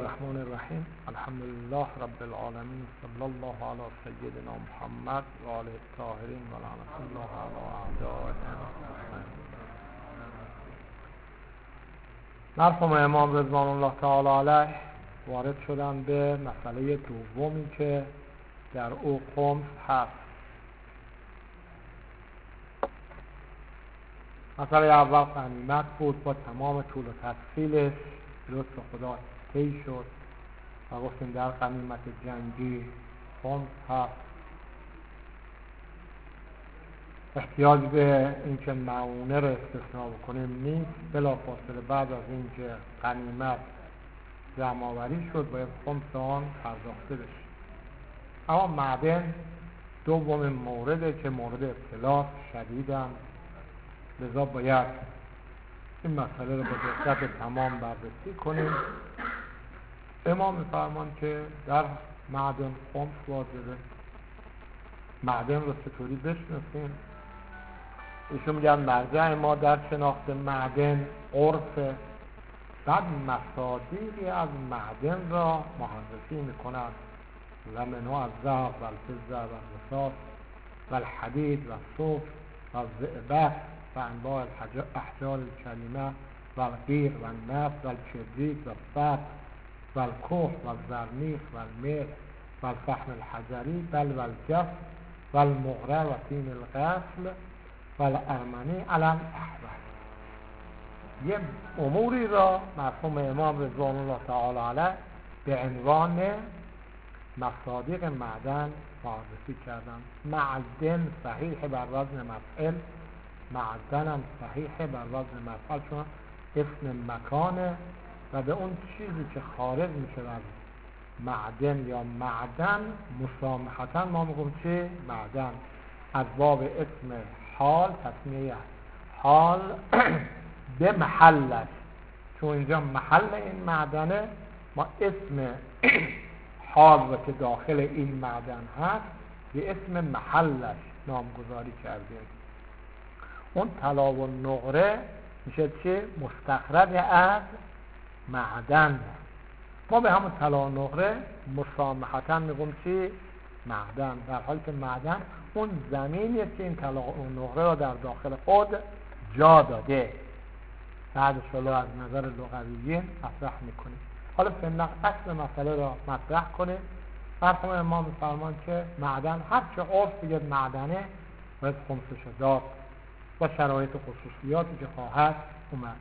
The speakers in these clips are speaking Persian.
الرحمن الرحیم. الحمدلله رب العالمین، صلی الله علی سیدنا محمد و آله الطاهرین و لعنت الله علی اعدائهم. مرحوم امام رضوان الله تعالی علیه وارد شدن به مسئله دومی که در او خمس هست. مسئله اول غنیمت بود، با تمام طول و تفصیلش لطف خدا طی شد و گفتیم در غنیمت جنگی خمس هست. احتیاج به اینکه معونه رو استثناء بکنیم نیست، بلافاصله بعد از اینکه غنیمت جمع آوری شد باید خمس آن پرداخته بشه. اما معدن دومین مورده که مورد ابتلاء شدیدن، لذا باید این مسئله رو با دقت تمام بررسی کنیم. امام می‌فرمان که در معدن خمس واجبه. معدن رو چطوری بشناسیم؟ ایشون میگن مرجع ما در شناخت معدن عرفه، بعد مصادیقی از معدن را محرفی میکنند و منها از ذهب و الفضه و الرصاص و الحدید و الصوف و الزئبق و انواع احجار الکریمه و القیر و النفط و الکبریت و الفحم و الکحل و الزرنیخ و الملح و الفحم الحجری بل و الجف و المغره و طین الغسل و الارمنی علی الاحوال. یه اموری را مرحوم امام رضوان الله تعالی علیه به عنوان مصادیق معدن معرفی کردن. معدن صحیح بر وزن مفعل، معدن هم صحیح بر وزن مفعل، چون اسم مکانه و به اون چیزی که خارج میشه از معدن یا معدن مسامحتاً ما میگم چه؟ معدن. از باب اسم حال، تسمیه حال به محلش، چون اینجا محل این معدنه، ما اسم حال و که داخل این معدن هست به اسم محلش نامگذاری کردیم. اون طلا و نقره میشه چه؟ مستخرج از معدن. ما به همون طلا و نقره مسامحتاً میگم چی؟ معدن، در حالی که معدن اون زمینیه که این طلا و نقره را در داخل خود جا داده. بعد شلو از نظر لغویین مطرح میکنیم. حالا فعلا اصل مسئله را مطرح کنیم. مرحوم امام می‌فرمان که معدن هر چه عرف بگید معدنه باید خمسش داد و شرایط خصوصیاتی که خواهد اومد.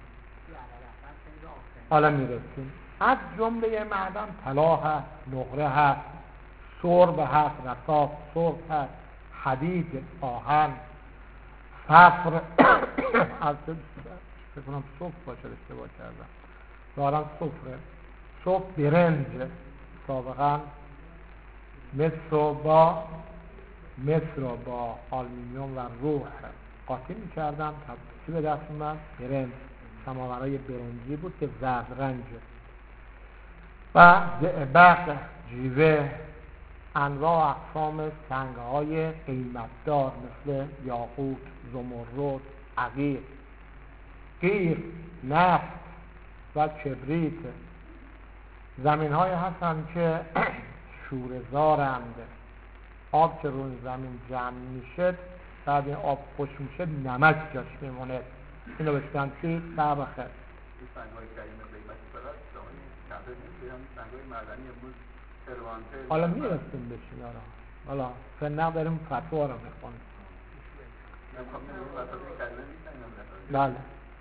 حالا میرسیم. از جمله معدن طلا هست، نقره هست، سرب هست، رصاص سرب هست، حدید، آهن، صفر از فکر کنم صفر باشه، اشتباه کردم، دارم صفره، صفر برنج، سابقا مصر با آلومینیوم و روح قاطی می‌کردم تا چی به دست اومد؟ برنج. سماورای برنجی بود که زرد رنجه. و زئبق، جیوه، انواع اقسام سنگ‌های قیمتدار مثل یاقوت، زمرد، عقیق، قیر، نفت و کبریت. زمین‌هایی هستند که شوره‌زارند. آب که روی زمین جمع میشه، بعد این آب خوش میشه نمک جاش میمونه. اینو بشکن چی؟ سبخه. سنگ‌های کریمه قیمتی برای زمانی کمتر نمی‌گیرن، سنگ‌های معدنی امروز تروانته. حالا میرسیم بشین آره. حالا فعلا داریم فتوا رو میخونیم. بله.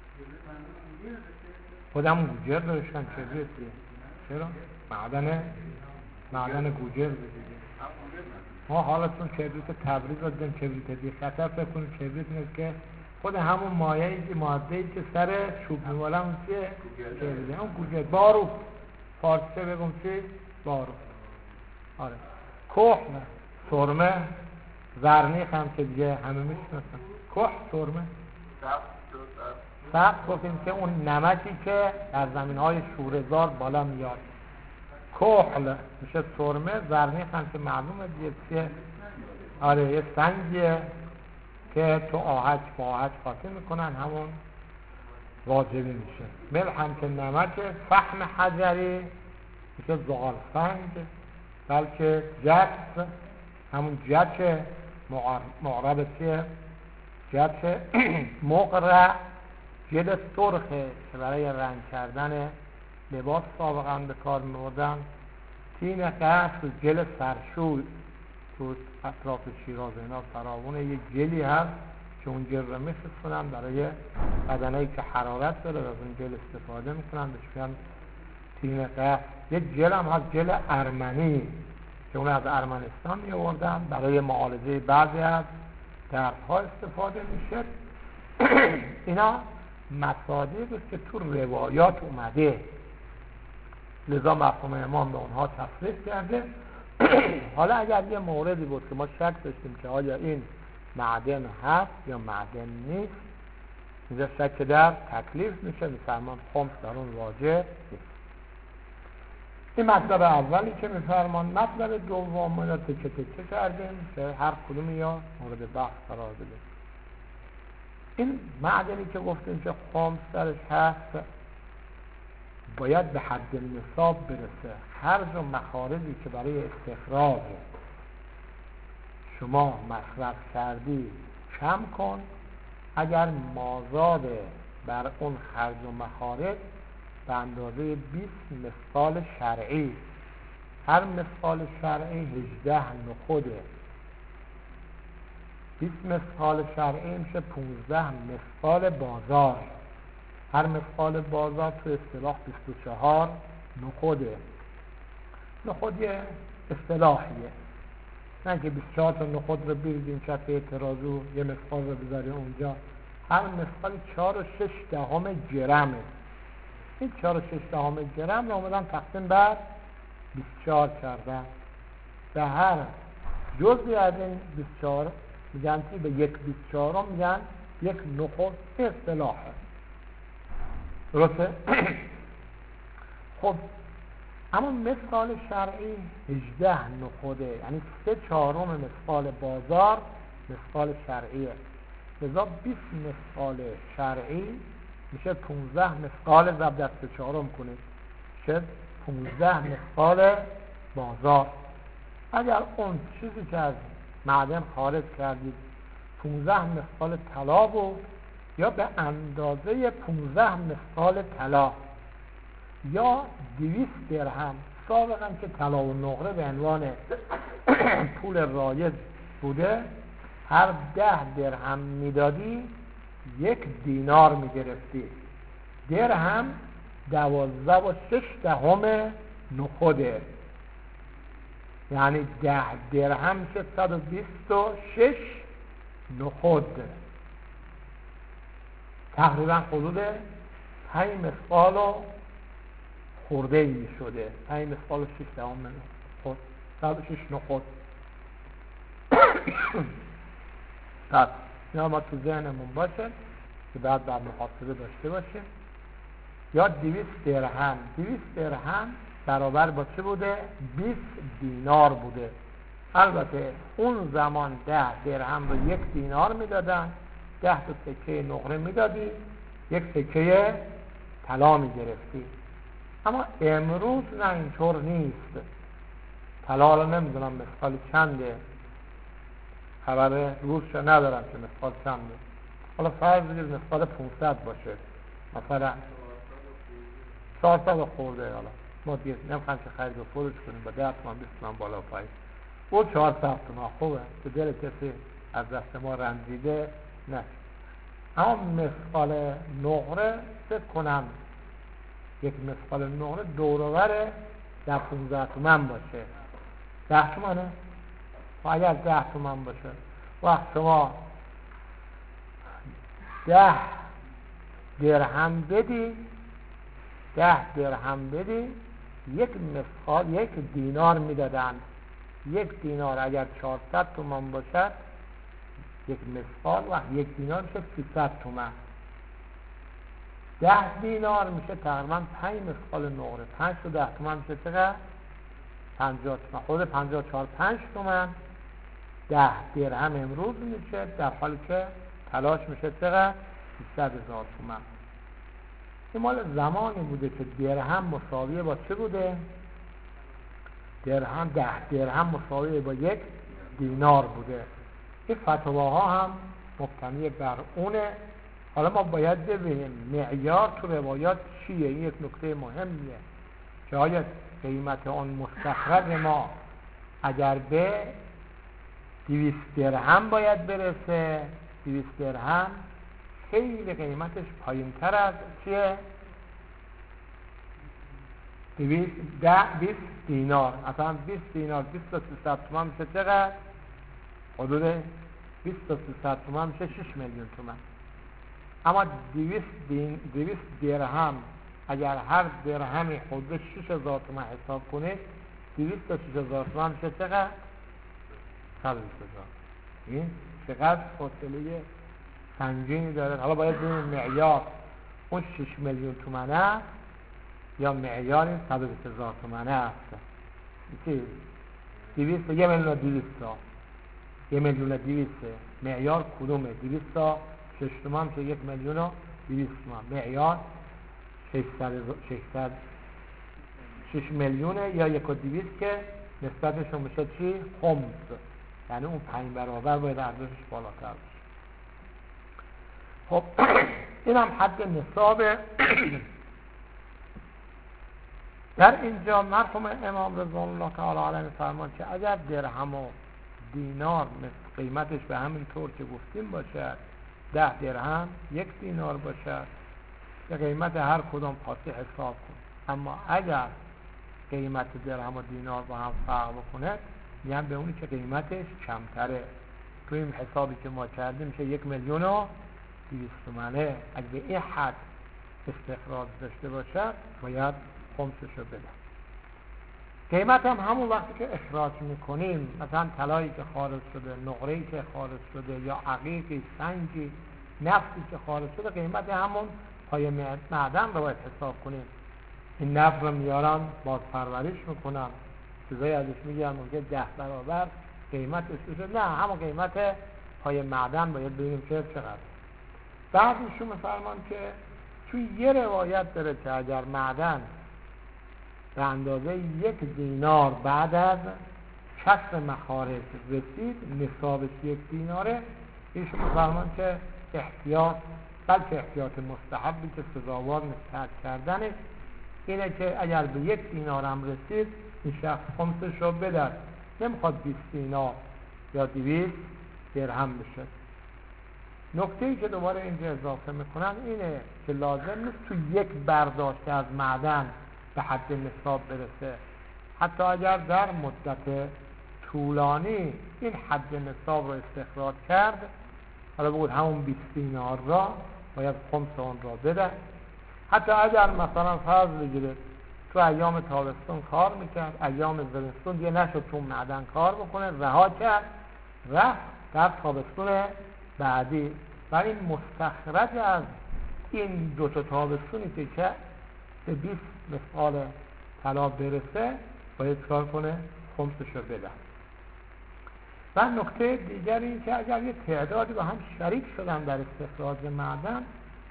خودم گوجر داشتن کبریتی. چرا؟ معدن گوجر بزیدیم. ما حالا چون کبریت تبریز رو دیدیم کبریت بی خطر، فکر کنیم کبریت نیست که خود همون ماده‌ای که سر چوب می‌ماله اون چیه؟ کبریت. اون گوجر بارو. فارسی بگم چی؟ بارو. آره. کحل، سرمه، زرنیخ هم که دیگه همه میشناسن. کحل، سرمه. سبز گفتیم که اون نمکی که در زمین‌های شوره‌زار بالا میاد. کحل میشه سرمه، زرنیخ هم که معلومه دیگه چیه؟ آره یه سنگیه که تو آهج قاطی میکنن، همون واجبی میشه. ملح هم که نمکه. فحم حجری میشه زغال سنگ، بلکه جبس، همون جچ معرب چیه؟ جچ مقرع، جل سرخه که برای رنگ کردن لباس سابقا به کار می‌بردن. تین قصر جل سرشوی، تو اطراف شیراز اینا فراوونه یه جلی هست که اون جل رو می‌فرستن برای بدنایی که حرارت داره، از اون جل استفاده میکنن، بهش میگن تین قصر. یه جل هم هست جل ارمنی که اون از ارمنستان می‌آوردن، برای معالجه بعضی از دردها استفاده میشه. اینا مصادیقی است که تو روایات اومده، لذا مفهوم امام به اونها تصریح کرده. حالا اگر یه موردی بود که ما شک داشتیم که آیا این معدن هست یا معدن نیست، اینجا شک در تکلیف میشه، میفرمان خمس در اون واجب نیست. این مطلب اولی که میفرمان. مطلب دوم رو تکه تکه کردیم که هر کدوم یا مورد بحث قرار بده. این معدنی که گفتیم که خمس درش هست باید به حد نصاب برسه. خرج و مخارجی که برای استخراج شما مصرف کردی کم کن. اگر مازاد بر اون خرج و مخارج به اندازه 20 مثقال شرعی، هر مثقال شرعی 18 نخوده، 20 مثقال شرعی میشه 15 مثقال بازار. هر مثقال بازار تو اصطلاح 24 نخوده. نخود یه اصطلاحیه، نه که 24 تا نخود رو بریدیم کف ترازو یه مثقال رو بذاریم اونجا. هر مثقال 4 و 6 دهم گرمه. این 4 و 6 دهم گرم رو اومدن تقسیم بر 24 کردن. به هر جزئی از این 24 میگن که به 1/24 میگن یک نخود. اصطلاحه، درسته؟ خب اما مثقال شرعی 18 نخوده، یعنی 3/4 مثقال بازار مثقال شرعیه. لذا 20 مثقال شرعی میشه 15 مثقال ضرب در 3/4 کنید، میشه 15 مثقال بازار. اگر اون چیزی که از معدن خارج کردید 15 مثقال طلا بود، یا به اندازه 15 مثقال طلا، یا 200 درهم. سابقا که طلا و نقره به عنوان پول رایج بوده، هر 10 درهم میدادی 1 دینار میگرفتی. درهم 12.6 نخوده، یعنی 10 درهم میشه 126 نخود، تقریبا حدود 5 مثقال و خورده ای شده. 5 مثقال و 6 دهم نخود، 126 نخود. پس اینا ما تو ذهنمون باشه که بعد محاسبه داشته باشیم. یا 200 درهم، 200 درهم برابر با چه بوده؟ 20 دینار بوده. البته اون زمان 10 درهم رو 1 دینار میدادن، 10 تا سکه نقره میدادی، 1 سکه طلا میگرفتی. اما امروز نه، اینطور نیست. طلا رو نمیدونم مثقال چنده، خبر روزش ندارم که مثقال چنده. حالا فرض بگیر مثقال 500 باشه، مثلا 400 خورده. حالا ما دیگه نمیخوایم که خرید و فروش کنیم با 10 تومن 20 تومن بالا و پایین. او 400 تومن خوبه که دل کسی از دست ما رنجیده نه. اما مثقال نقره فکر کنم یک مثقال نقره دوروبر در 15 تومن باشه. 10 تومنه؟ و اگر 10 تومن باشه وقت شما 10 درهم بدی، 10 درهم بدی، 1 مثقال 1 دینار میدادن. 1 دینار اگر 400 تومن باشد، 1 مثقال و 1 دینار میشه 300 تومن. 10 دینار میشه تقریبا 5 مثقال نقره. 5 تا 10 تومن میشه چقدر؟ 50 تومن. خود 54 5 تومن. 10 درهم امروز میشه، در حالی که تلاش میشه چقدر؟ 300,000 تومن. این مال زمانی بوده که درهم مساویه با چه بوده؟ درهم 10 درهم مساوی با 1 دینار بوده. این فتواها هم مبتنی بر اونه. حالا ما باید ببینیم معیار تو روایات چیه. این یک نکته مهمیه که آیا قیمت آن مستخرج ما اگر به 200 درهم باید برسه. 200 درهم خیلی قیمتش پایین تر از چیه؟ 20 دینار. اصلا 20 دینار 20 تا 300 تومن میشه چقدر؟ حدود 20 تا 300 تومن میشه 6 میلیون تومن. اما 200 درهم اگر هر درهمی حدود 6000 تومن حساب کنید 200 تا 6000 تومن میشه چقدر؟ 120,000. این چقدر فاصله سنگینی داره. حالا باید ببینیم معیار اون 6 میلیون تومنه است یا معیار این 120,000 تومنه است. چی؟ 200 تا 1,200,000 تا 1,200,000 معیار کدومه؟ 200 تا 6 تومن میشه 1,200,000 تومن. معیار 6 میلیونه یا 1,200,000 که نسبتشون میشه چی؟ خمس. یعنی اون 5 برابر باید ارزشش بالاتر باشه. خب این هم حد نصاب. در اینجا مرحوم امام رضوان الله تعالی علیه فرمان که اگر درهم و دینار قیمتش به همین طور که گفتیم باشد 10 درهم 1 دینار باشد به قیمت هر کدام پاسی حساب کن. اما اگر قیمت درهم و دینار با هم فرق بکنه میگن به اونی که قیمتش کمتره. تو این حسابی که ما کردیم میشه 1,200,000 تومنه. اگه به این حد استخراج داشته باشد باید خمسش رو بده. قیمت هم همون وقتی که اخراج میکنیم، مثلا طلایی که خارج شده، نقره‌ای که خارج شده یا عقیقی، سنگی، نفتی که خارج شده، قیمت همون پای معدن رو باید حساب کنیم. این نفت رو میارن باز پرورش میکنن، چیزایی ازش میگن ممکنه 10 برابر قیمتش بشه. نه، همون قیمت پای معدن باید ببینیم که چقدر. بعد ایشون میفرمان که توی یه روایت داره که اگر معدن به اندازه 1 دینار بعد از کسر مخارج رسید، نصابش 1 دیناره، ایشون میفرمان که احتیاط، بلکه احتیاط مستحبی که سزاوار نسبت کردنه اینه که اگر به 1 دینار هم رسید این شخص خمسش رو بده. نمیخواد 20 دینار یا 200 درهم بشه. نکته‌ای که دوباره اینجا اضافه میکنن اینه که لازم نیست تو یک برداشت از معدن به حد نصاب برسه. حتی اگر در مدت طولانی این حد نصاب رو استخراج کرد، حالا بگود همون 20 دینار را باید خمس اون را بده. حتی اگر مثلا فرض بگیرید تو ایام تابستون کار میکرد، ایام زمستون دیگه نشد تو معدن کار بکنه، رها کرد، رفت در تابستون بعدی، ولی مستخرج از این 2 تا تابستونی که به 20 مثال طلا برسه باید کار کنه، خمسش رو بده. و نکته دیگری این که اگر یه تعدادی با هم شریک شدن در استخراج معدن،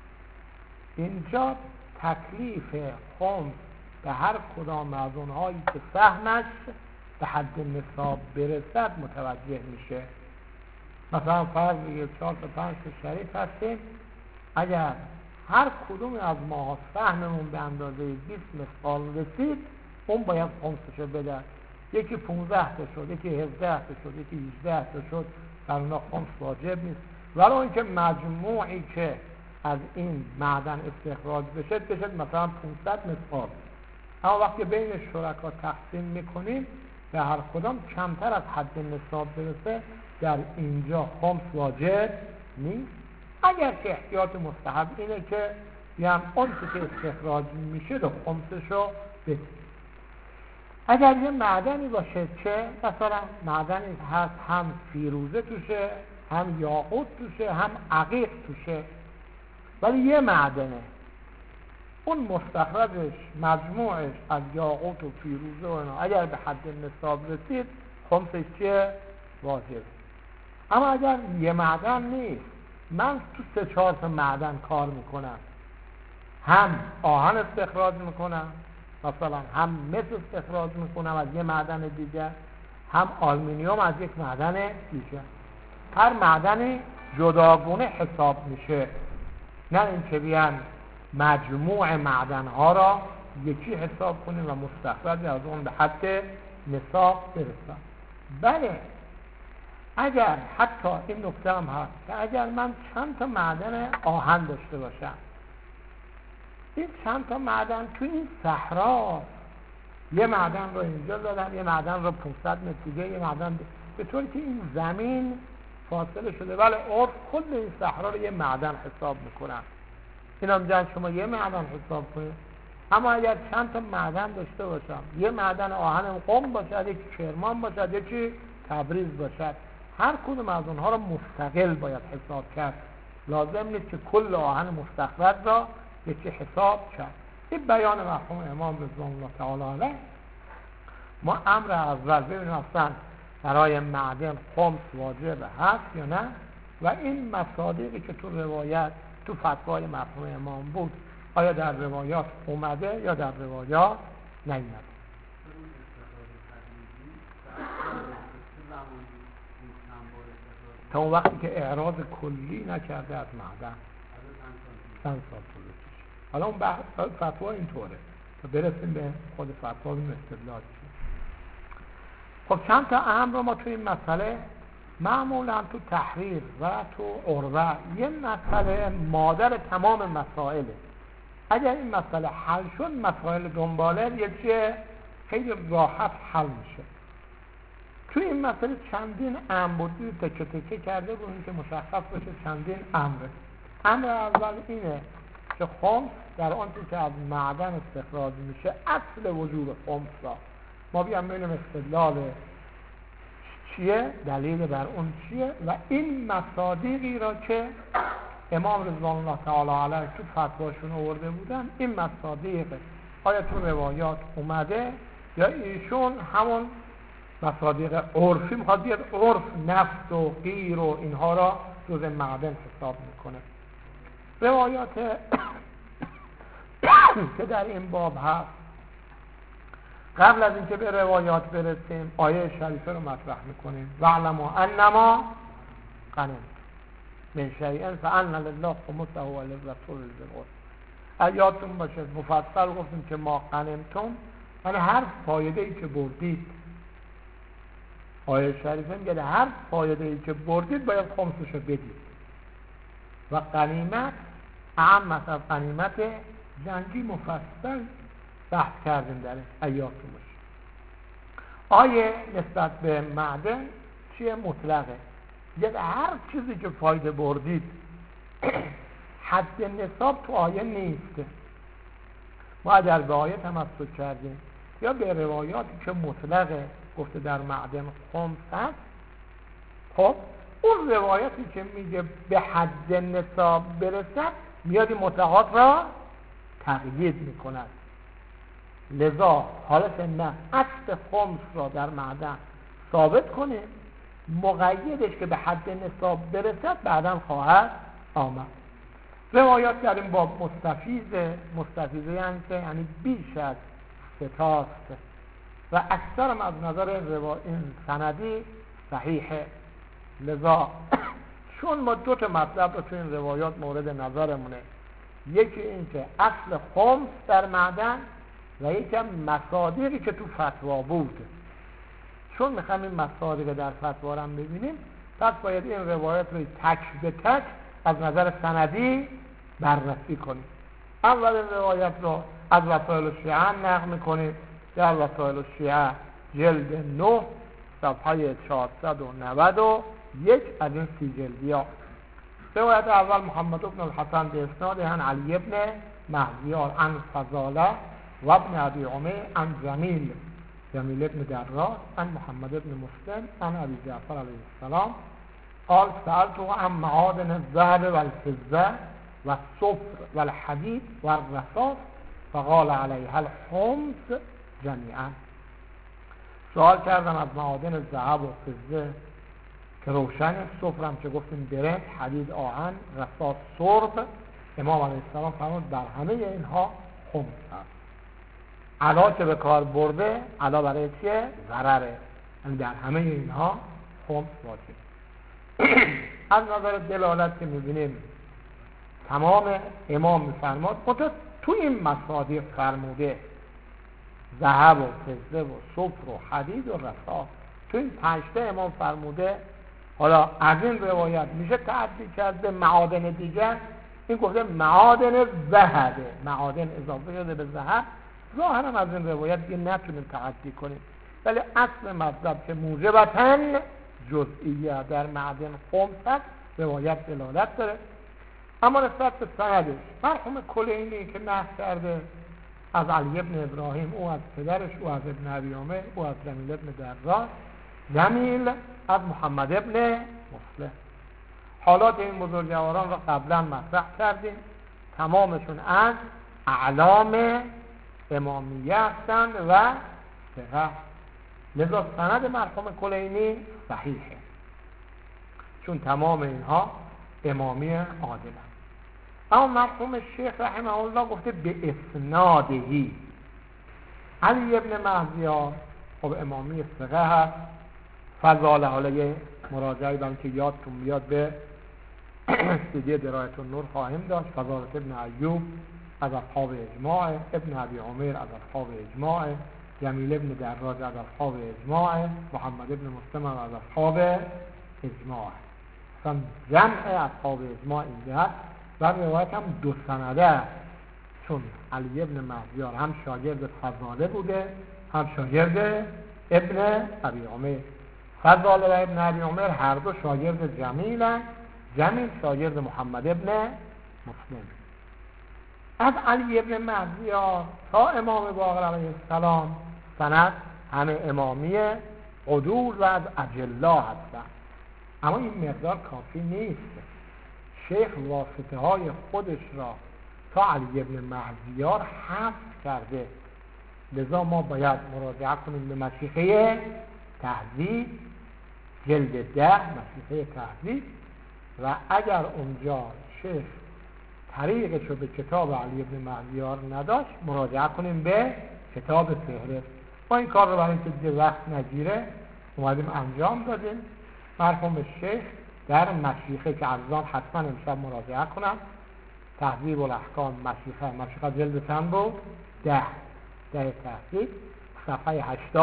اینجا تکلیف خمس به هر کدام از اونهایی که سهمش به حد نصاب برسد متوجه میشه. مثلا فرض بگید 4 تا 5 تا شریک هستیم، اگر هر کدوم از ماها سهممون به اندازه 20 مثقال رسید، اون باید خمسش رو بده. یکی 15 تا شد، یکی 17 تا شد، یکی 18 تا شد، در اونا خمس واجب نیست. ولی اون که مجموعی که از این معدن استخراج بشه مثلا 500 مثقال. اما وقتی بین شرکا تقسیم میکنیم به هر کدام کمتر از حد نصاب برسه، در اینجا خمس واجب نیست. اگر که احتیاط مستحب اینه که بیان اون که استخراج میشه رو خمسش رو بده. اگر یه معدنی باشه که مثلا معدنی هست هم فیروزه توشه، هم یاقوت توشه، هم عقیق توشه، ولی یه معدنه، اون مستخرجش مجموعش از یاقوت و فیروزه و اینا اگر به حد نصاب رسید، خمسش چیه؟ واجب. اما اگر یه معدن نیست، من تو 3-4 تا معدن کار میکنم، هم آهن استخراج میکنم، مثلا هم مس استخراج میکنم از یه معدن دیگر، هم آلومینیوم از یک معدن دیگر. هر معدنی جداگونه حساب میشه، نه اینکه بیان مجموع معدن ها را یکی حساب کنیم و مستخرج از اون به حد نصاب برسن. بله، اگر حتی این نکته هم هست که اگر من چند تا معدن آهن داشته باشم، این چند تا معدن تو این صحرا، یه معدن رو اینجا دادم، یه معدن رو 500 متر دیگه، یه معدن به طوری که این زمین فاصله شده، ولی عرف کل این صحرا رو یه معدن حساب میکنن. این هم جان شما یه معدن حساب کنید. اما اگر چند تا معدن داشته باشم، یه معدن آهن قم باشد، یک کرمان باشد، یکی تبریز باشد، هر کدوم از اونها رو مستقل باید حساب کرد. لازم نیست که کل آهن مستخرج را یکی حساب کرد. این بیان مفهوم امام رضوان الله تعالی علیه. ما امر اول ببینیم اصلا برای معدن خمس واجب هست یا نه، و این مصادیقی که تو روایت تو فتوای مفهوم امام بود آیا در روایات اومده یا در روایات نیامده. تا اون وقتی که اعراض کلی نکرده از معدن چند سال طول بکشه. حالا اون فتوا اینطوره تا برسیم به خود فتوا این استدلال چیه. خب چند تا اهم رو ما تو این مسئله معمولا تو تحریر و تو عروه یه مسئله مادر تمام مسائله. اگر این مسئله حل شد، مسائل دنباله یه چیه خیلی راحت حل میشه. تو این مسئله چندین امر بود، تکه تکه کرده بود که مشخص بشه چندین امره. امر اول اینه که خمس در آنچه که از معدن استخراج میشه اصل وجود خمس را ما بیام ببینیم استدلال چیه، دلیل بر اون چیه، و این مصادیقی را که امام رضوان الله تعالی علیه تو فتواشون آورده بودن، این مصادیق آیا تو روایات اومده یا ایشون همون مصادیق عرفی میخواد بیاد عرف نفت و غیر و اینها را جز معدن حساب میکنه. روایات که در این باب هست، قبل از اینکه به روایات برسیم آیه شریفه رو مطرح میکنیم. وَاعْلَمُوا أَنَّمَا غَنِمْتُم مِّن شَیْءٍ فَأَنَّ لِلَّهِ خُمُسَهُ وَلِلرَّسُولِ ذِی الْقُرْبَى. یادتون باشه مفصل گفتیم که ما غنیمتم یعنی هر فایده ای که بردید. آیه شریفه میگه هر فایده ای که بردید باید خمسش رو بدید. و غنیمت اهم از غنیمت جنگی مفصل بحث کردیم در ایاتون باشه. آیه نسبت به معدن چیه؟ مطلقه. یعنی هر چیزی که فایده بردید حد نصاب تو آیه نیست. ما اگر به آیه تمسک کردیم یا به روایاتی که مطلقه گفته در معدن خمس هست، خب اون روایاتی که میگه به حد نصاب برسد میاد این مطلقات را تقیید میکند. لذا حالت نه اصل خمس را در معدن ثابت کنه، مقیدش که به حد نصاب برسد بعداً خواهد آمد. روایات در این باب مستفیضه یعنی بیش از ستاست و اکثرم از نظر این سندی صحیحه. لذا چون ما دو تا مطلب رو تو این روایات مورد نظرمونه، یکی این که اصل خمس در معدن و یکی هم مصادیقی که تو فتوا بود. چون میخوایم این مصادیق در فتوا رو هم ببینیم، پس باید این روایات رو تک به تک از نظر سندی بررسی کنیم. اول روایت رو از وسائل الشیعه نقل میکنیم. در وسائل الشیعه جلد 9 صفحه 491 از این 30 جلدی ها. روایت اول محمد بن الحسن به اسناد عن علی ابن مهدیار عن فضاله و ابن ابی عمر عن جمیل ابن دراس عن محمد ابن مسلم عن ابی جعفر علیه السلام قال سألته عن معادن الذهب والفضه والصفر والحديد والرصاص فقال عليها الخمس جميعا. سوال کردم از معادن ذهب و فضه که روشن، صفر هم که گفتیم برنج، حدید آهن، رصاص سرب. امام علیه السلام فرمود بر همه اینها خمس هست. علا که به کار برده، علا برای چیه؟ ضرره. یعنی در همه اینها خمس واجب. از نظر دلالت که میبینیم تمام امام میفرماد تو این مصادیق فرموده ذهب و فضه و صفر و حدید و رفاه، تو این 5 امام فرموده. حالا از این روایت میشه تعدی کرد به معادن دیگر. این گفته معادن ذهبه، معادن اضافه شده به ذهب. ظاهرا از این روایت دیگه نتونیم تعدی کنیم، ولی اصل مطلب که موجبتاً جزئیه در معدن خمس هست، روایت دلالت داره. اما نسبت به سندش، مرحوم کلینی که نقل کرده از علی ابن ابراهیم، او از پدرش، او از ابن ابی عامر، او از جمیل ابن دراج، جمیل از محمد ابن مسلم. حالات این بزرگواران را قبلا مطرح کردیم، تمامشون از اعلام امامیه هستند و ثقه. لذا سند مرحوم کلینی صحیحه، چون تمام اینها امامی عادلند. اما مرحوم شیخ رحمه الله گفته به اسنادهی. علی ابن مهدیار خب امامی ثقه هست، فضاله. حالا یه مراجعه بهم که یادتون میاد به سیدی درایت النور خواهیم داشت. فضالت ابن ایوب از اصحاب اجماع، ابن ابی عمر از اصحاب اجماع، جمیل ابن دراج از اصحاب اجماع، محمد ابن مسلم از اصحاب اجماع. مثلا جمع اصحاب اجماع اینجا هست و روایت هم 2 سنده است، چون علی ابن مهدیار هم شاگرد فضاله بوده، هم شاگرد ابن ابی عمر. فضاله و ابن ابی عمر هر دو شاگرد جمیلند، جمیل شاگرد محمد ابن مسلم. از علی ابن مهدیار تا امام باقر علیه السلام سند همه امامی عدول و از اجلا هستند. اما این مقدار کافی نیست. شیخ واسطه های خودش را تا علی ابن مهدیار حذف کرده، لذا ما باید مراجعه کنیم به مشیخه تهذیب جلد 10 مشیخه تهذیب، و اگر اونجا شیخ طریقش رو به کتاب علی ابن مهدیار نداشت، مراجعه کنیم به کتاب فهرست. ما این کار رو برای اینکه دیگه وقت نگیره اومدیم انجام دادیم. مرحوم شیخ در مشیخه که عزیزان حتما امشب مراجعه کنم، تهذیب الاحکام مشیخه جلد چند بود؟ 10 تهذیب صفحه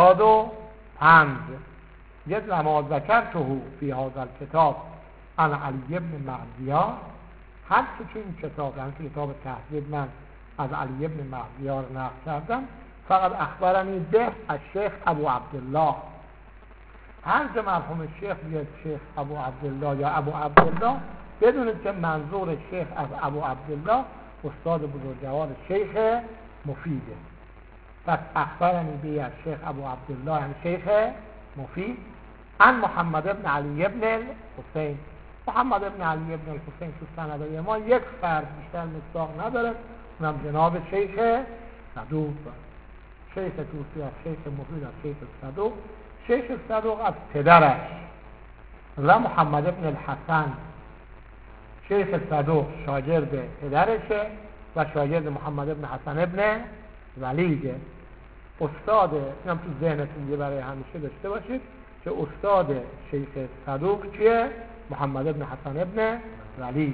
85. یک لما ذکرته فی هذا الکتاب عن علی ابن مهدیار، هر که این کتاب، یعنی کتاب تهذیب، من از علی ابن مهدیار نقل کردم، فقط اخبرنی به از شیخ ابو عبدالله. هر که مرحوم شیخ بیاد شیخ ابو عبدالله یا ابو عبدالله، بدونید که منظور شیخ از ابو عبدالله استاد بزرگوار شیخ مفیده. پس اخبرنی به از شیخ ابو عبدالله یعنی شیخ مفید، عن محمد ابن علی ابن الحسین. محمد ابن علی ابن الحسین تو سنده ما یک فرد بیشتر مصداق نداره، اونم جناب شیخ صدوق. شیخ توسی از شیخ مفید از شیخ صدوق. شیخ صدوق از پدرش و محمد ابن الحسن. شیخ صدوق شاگرد پدرشه و شاگرد محمد ابن حسن ابن ولیده. استاد، اینم تو ذهنتون یه برای همیشه داشته باشید که استاد شیخ صدوق کیه؟ محمد ابن حسن ابن ولید.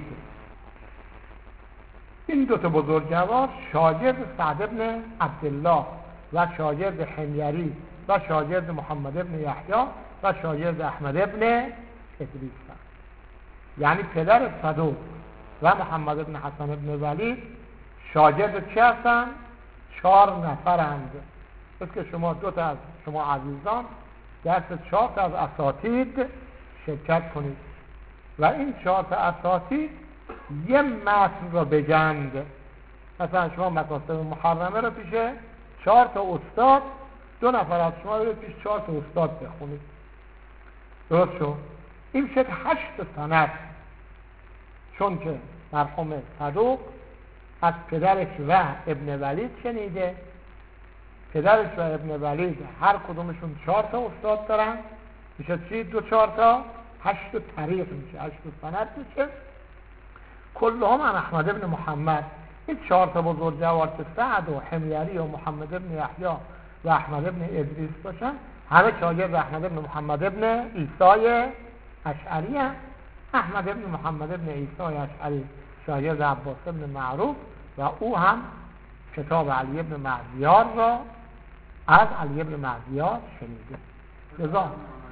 این دوتا بزرگوار شاگرد سعد ابن عبدالله و شاگرد حمیری و شاگرد محمد ابن یحیی و شاگرد احمد ابن ادریس. یعنی پدر صدوق و محمد ابن حسن ابن ولید شاگرد چی هستن؟ 4 نفرند. پس که شما دوتا از شما عزیزان درس 4 تا از اساتید شرکت کنید و این 4 تا اساتید یه متن رو بگند. مثلا شما مکاسب محرمه رو پیش 4 تا استاد، 2 نفر از شما رو پیش 4 تا استاد بخونید. درست شد؟ این شد 8 سند، چون که مرحوم صدوق از پدرش و ابن ولید شنیده. پدرش و ابن ولید هر کدومشون 4 تا استاد دارن، میشه چی؟ 2 4 تا 8 طریق میشه، 8 سند میشه. کلهم عن احمد ابن محمد. این 4 تا بزرگوار که سعد و حمیری و محمد ابن یحیی و احمد ابن ادریس باشن، همه شاگرد احمد ابن محمد ابن عیسی اشعری هست. احمد ابن محمد ابن عیسی اشعری شاگرد عباس ابن معروف و او هم کتاب علی ابن مهدیار را از علی ابن مهدیار شنیده. لذا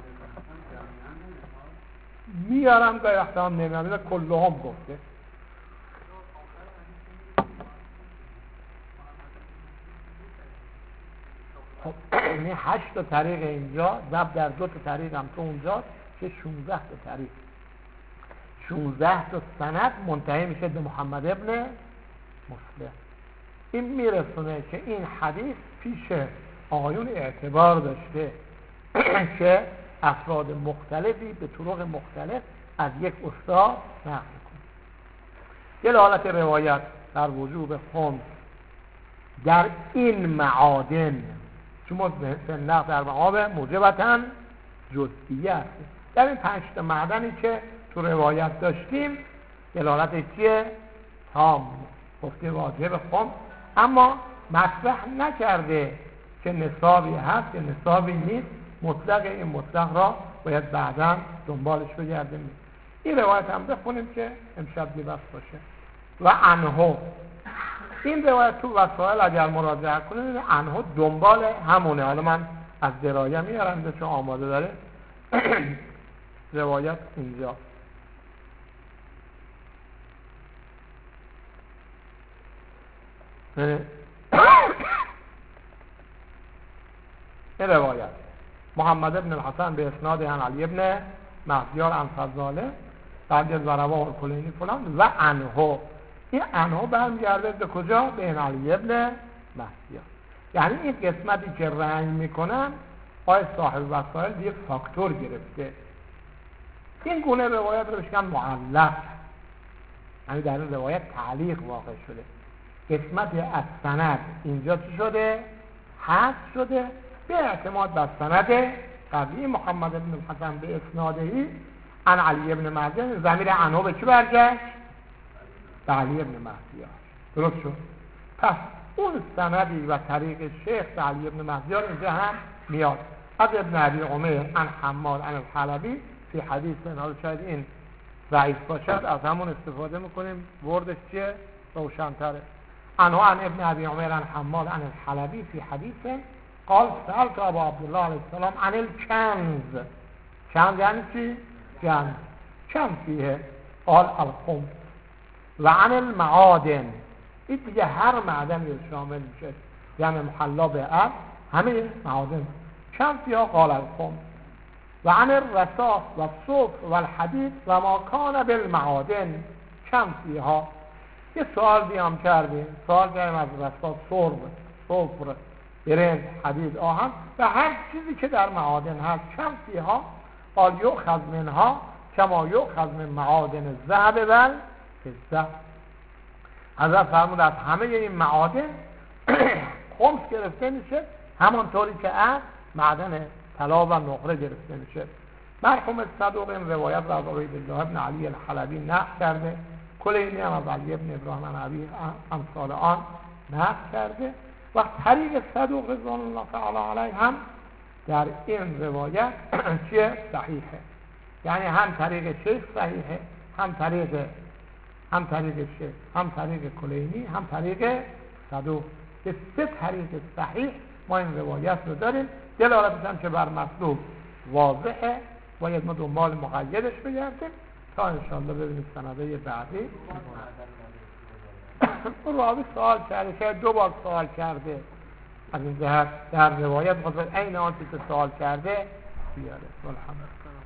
میارم که احتمام نمیده کلهم گفته. خب این 8 تا طریق اینجا ضرب در 2 تا طریق هم تو اونجا که 16 تا طریق، 16 تا سند منتهی میشه به محمد ابن مسلم. این میرسونه که این حدیث پیش آقایون اعتبار داشته که افراد مختلفی به طرق مختلف از یک استاد نقل کنه. یه حالت روایت در وجوب خمس در این معادن، چون نقل در مقام موجبتاً جزئیه است. در این 5 تا معدنی که تو روایت داشتیم دلالت چیه؟ تام گفته واجب خمس، اما مطرح نکرده که نصابی هست یا نصابی نیست. مطلق این مطلق را باید بعداً دنبالش بگردیم. این روایت هم بخونیم که امشب بس باشه. و عنه، این روایت تو وسائل اگر مراجعه کنید عنه دنبال همونه. حالا من از درایه میارم چون آماده داره روایت اینجا. این روایت محمد ابن الحسن به اسناد عن علی ابن مهدیار عن فضاله بعد از رواه الکلینی فلان و عنه. این عنه برمیگرده به کجا؟ به علی ابن مهدیار. یعنی این قسمتی که رنگ میکنن آی صاحب وسائل یک فاکتور گرفته. این گونه روایت رو بشکن معلق، یعنی در این روایت تعلیق واقع شده. قسمتی از سند اینجا چی شده؟ حذف شده به اعتماد بر سند قبلی محمد ابن الحسن به اسنادهی عن علی ابن مهدیار. ضمیر عنه به چی برگشت؟ به علی ابن مهدیار. درست شد؟ پس اون سندی و طریق شیخ به علی ابن مهدیار اینجا هم میاد. از ابن ابی عمر عن حماد عن الحلبی فی حدیث حالا شاید این ضعیف باشد، از همون استفاده میکنیم وردش چیه؟ روشن‌تره. عنه عن ابن ابی عمر عن حماد عن الحلبی فی حدیث قال سألت ابا عبدالله علیه السلام عن الکنز. کنز یعنی چی؟ جنز. کم فیه؟ قال الخمس. و عن المعادن، این دیگه هر معدن شامل میشه، یعنی محلا به اب همه معادن. کم فیه؟ قال الخمس. و عن الرصاص و الصفر و الحدید و ما کان بالمعادن کم فیها. یه سوال دیام کردیم، سوال کردیم از رصاص، صفر، برنج، حدید، آهن و هر چیزی که در معادن هست کم فیها قال یؤخذ منها کما یؤخذ من معادن الذهب والفضه. حضرت فرمود از همه این معادن خمس گرفته میشه، همانطوری که از معدن طلا و نقره گرفته میشه. مرحوم صدوق این روایت را از عبیدالله ابن علی الحلبی نقل کرده، کلینی هم از علی ابن ابراهیم عن امثال آن نقل کرده و طریق صدوق رضوان الله تعالی علیه هم در این روایت چیه؟ صحیحه. یعنی هم طریق شیخ صحیحه، هم طریق شیخ، هم طریق کلینی، هم طریق صدوق. که 3 طریق صحیح ما این روایت رو داریم. دلالتش هم که بر مطلوب واضحه، باید ما دنبال مقیدش بگردیم تا انشاءالله ببینیم سنده بعدی. راوی سوال کرده، شاید 2 بار سوال کرده از این جهت در روایت، این آنچه که سوال کرده بیاره. الحمدلله.